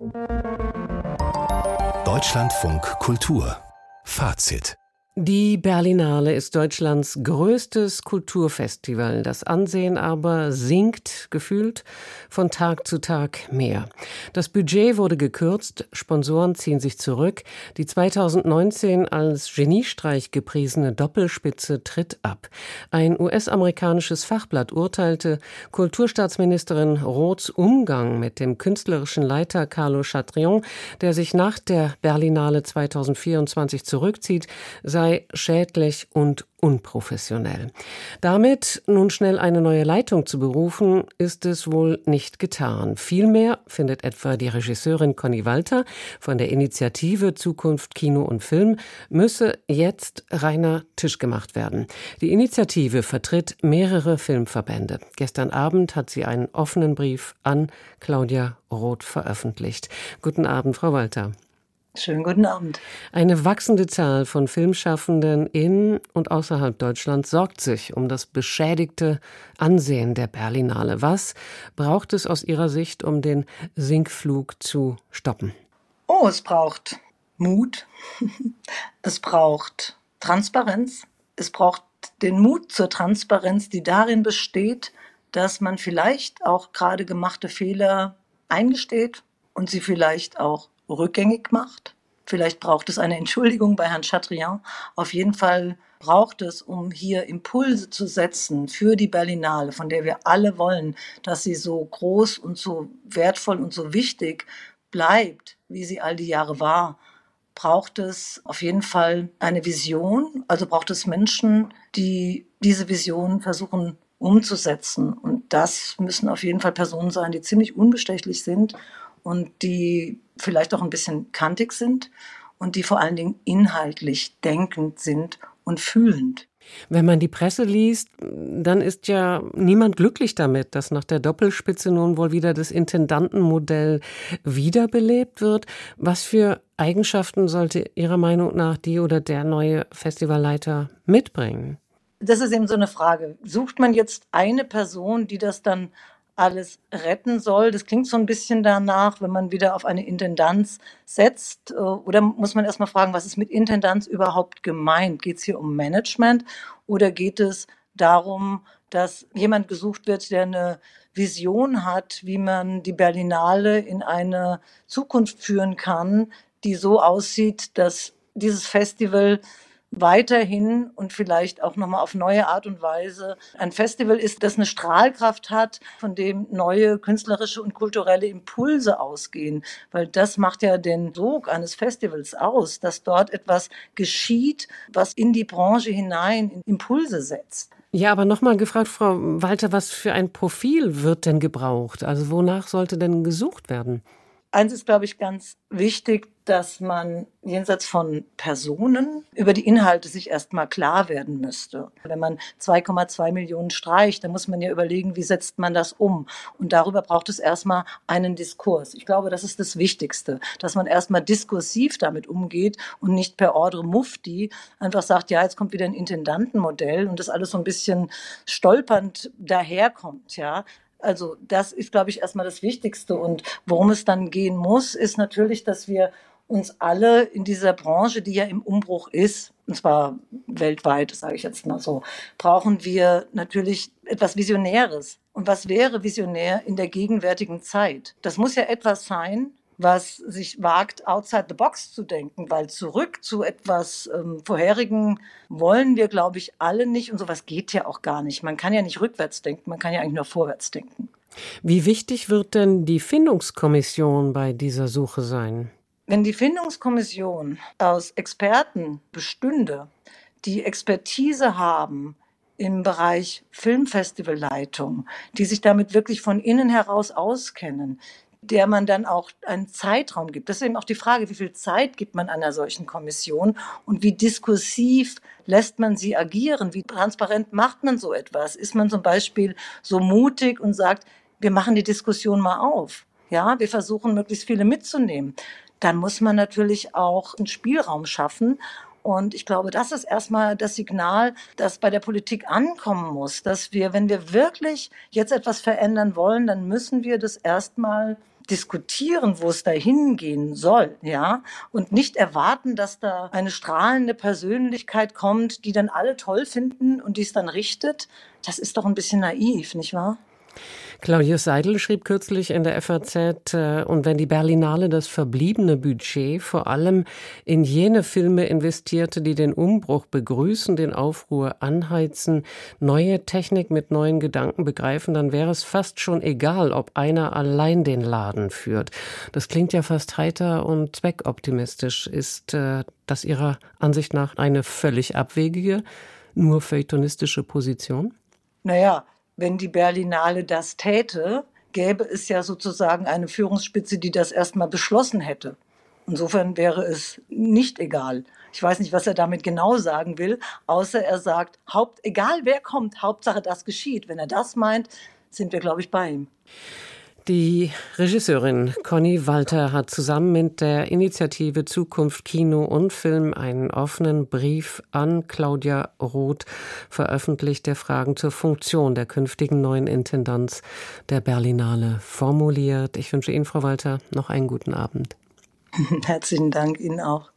Deutschlandfunk Kultur Fazit. Die Berlinale ist Deutschlands größtes Kulturfestival. Das Ansehen aber sinkt gefühlt von Tag zu Tag mehr. Das Budget wurde gekürzt, Sponsoren ziehen sich zurück. Die 2019 als Geniestreich gepriesene Doppelspitze tritt ab. Ein US-amerikanisches Fachblatt urteilte, Kulturstaatsministerin Roths Umgang mit dem künstlerischen Leiter Carlo Chatrian, der sich nach der Berlinale 2024 zurückzieht, sei schädlich und unprofessionell. Damit nun schnell eine neue Leitung zu berufen, ist es wohl nicht getan. Vielmehr findet etwa die Regisseurin Conny Walter von der Initiative Zukunft Kino und Film, müsse jetzt reiner Tisch gemacht werden. Die Initiative vertritt mehrere Filmverbände. Gestern Abend hat sie einen offenen Brief an Claudia Roth veröffentlicht. Guten Abend, Frau Walter. Schönen guten Abend. Eine wachsende Zahl von Filmschaffenden in und außerhalb Deutschlands sorgt sich um das beschädigte Ansehen der Berlinale. Was braucht es aus Ihrer Sicht, um den Sinkflug zu stoppen? Oh, es braucht Mut, es braucht Transparenz, es braucht den Mut zur Transparenz, die darin besteht, dass man vielleicht auch gerade gemachte Fehler eingesteht und sie vielleicht auch rückgängig macht. Vielleicht braucht es eine Entschuldigung bei Herrn Chatrian. Auf jeden Fall braucht es, um hier Impulse zu setzen für die Berlinale, von der wir alle wollen, dass sie so groß und so wertvoll und so wichtig bleibt, wie sie all die Jahre war, braucht es auf jeden Fall eine Vision. Also braucht es Menschen, die diese Vision versuchen umzusetzen. Und das müssen auf jeden Fall Personen sein, die ziemlich unbestechlich sind und die vielleicht auch ein bisschen kantig sind und die vor allen Dingen inhaltlich denkend sind und fühlend. Wenn man die Presse liest, dann ist ja niemand glücklich damit, dass nach der Doppelspitze nun wohl wieder das Intendantenmodell wiederbelebt wird. Was für Eigenschaften sollte Ihrer Meinung nach die oder der neue Festivalleiter mitbringen? Das ist eben so eine Frage. Sucht man jetzt eine Person, die das dann alles retten soll? Das klingt so ein bisschen danach, wenn man wieder auf eine Intendanz setzt. Oder muss man erstmal fragen, was ist mit Intendanz überhaupt gemeint? Geht es hier um Management oder geht es darum, dass jemand gesucht wird, der eine Vision hat, wie man die Berlinale in eine Zukunft führen kann, die so aussieht, dass dieses Festival weiterhin und vielleicht auch nochmal auf neue Art und Weise ein Festival ist, das eine Strahlkraft hat, von dem neue künstlerische und kulturelle Impulse ausgehen. Weil das macht ja den Sog eines Festivals aus, dass dort etwas geschieht, was in die Branche hinein Impulse setzt. Ja, aber nochmal gefragt, Frau Walter, was für ein Profil wird denn gebraucht? Also wonach sollte denn gesucht werden? Eins ist, glaube ich, ganz wichtig, dass man jenseits von Personen über die Inhalte sich erstmal klar werden müsste. Wenn man 2,2 Millionen streicht, dann muss man ja überlegen, wie setzt man das um? Und darüber braucht es erstmal einen Diskurs. Ich glaube, das ist das Wichtigste, dass man erstmal diskursiv damit umgeht und nicht per Ordre Mufti einfach sagt, ja, jetzt kommt wieder ein Intendantenmodell und das alles so ein bisschen stolpernd daherkommt, ja. Also das ist, glaube ich, erstmal das Wichtigste. Und worum es dann gehen muss, ist natürlich, dass wir uns alle in dieser Branche, die ja im Umbruch ist, und zwar weltweit, sage ich jetzt mal so, brauchen wir natürlich etwas Visionäres. Und was wäre visionär in der gegenwärtigen Zeit? Das muss ja etwas sein, was sich wagt, outside the box zu denken, weil zurück zu etwas Vorherigen wollen wir, glaube ich, alle nicht. Und sowas geht ja auch gar nicht. Man kann ja nicht rückwärts denken, man kann ja eigentlich nur vorwärts denken. Wie wichtig wird denn die Findungskommission bei dieser Suche sein? Wenn die Findungskommission aus Experten bestünde, die Expertise haben im Bereich Filmfestivalleitung, die sich damit wirklich von innen heraus auskennen, der man dann auch einen Zeitraum gibt. Das ist eben auch die Frage, wie viel Zeit gibt man einer solchen Kommission und wie diskursiv lässt man sie agieren? Wie transparent macht man so etwas? Ist man zum Beispiel so mutig und sagt, wir machen die Diskussion mal auf? Ja, wir versuchen, möglichst viele mitzunehmen. Dann muss man natürlich auch einen Spielraum schaffen. Und ich glaube, das ist erstmal das Signal, das bei der Politik ankommen muss, dass wir, wenn wir wirklich jetzt etwas verändern wollen, dann müssen wir das erstmal diskutieren, wo es da hingehen soll, ja, und nicht erwarten, dass da eine strahlende Persönlichkeit kommt, die dann alle toll finden und die es dann richtet, das ist doch ein bisschen naiv, nicht wahr? Claudius Seidel schrieb kürzlich in der FAZ, und wenn die Berlinale das verbliebene Budget vor allem in jene Filme investierte, die den Umbruch begrüßen, den Aufruhr anheizen, neue Technik mit neuen Gedanken begreifen, dann wäre es fast schon egal, ob einer allein den Laden führt. Das klingt ja fast heiter und zweckoptimistisch. Ist das Ihrer Ansicht nach eine völlig abwegige, nur feuilletonistische Position? Naja, wenn die Berlinale das täte, gäbe es ja sozusagen eine Führungsspitze, die das erstmal beschlossen hätte. Insofern wäre es nicht egal. Ich weiß nicht, was er damit genau sagen will, außer er sagt, egal wer kommt, Hauptsache das geschieht. Wenn er das meint, sind wir, glaube ich, bei ihm. Die Regisseurin Conny Walter hat zusammen mit der Initiative Zukunft Kino und Film einen offenen Brief an Claudia Roth veröffentlicht, der Fragen zur Funktion der künftigen neuen Intendanz der Berlinale formuliert. Ich wünsche Ihnen, Frau Walter, noch einen guten Abend. Herzlichen Dank Ihnen auch.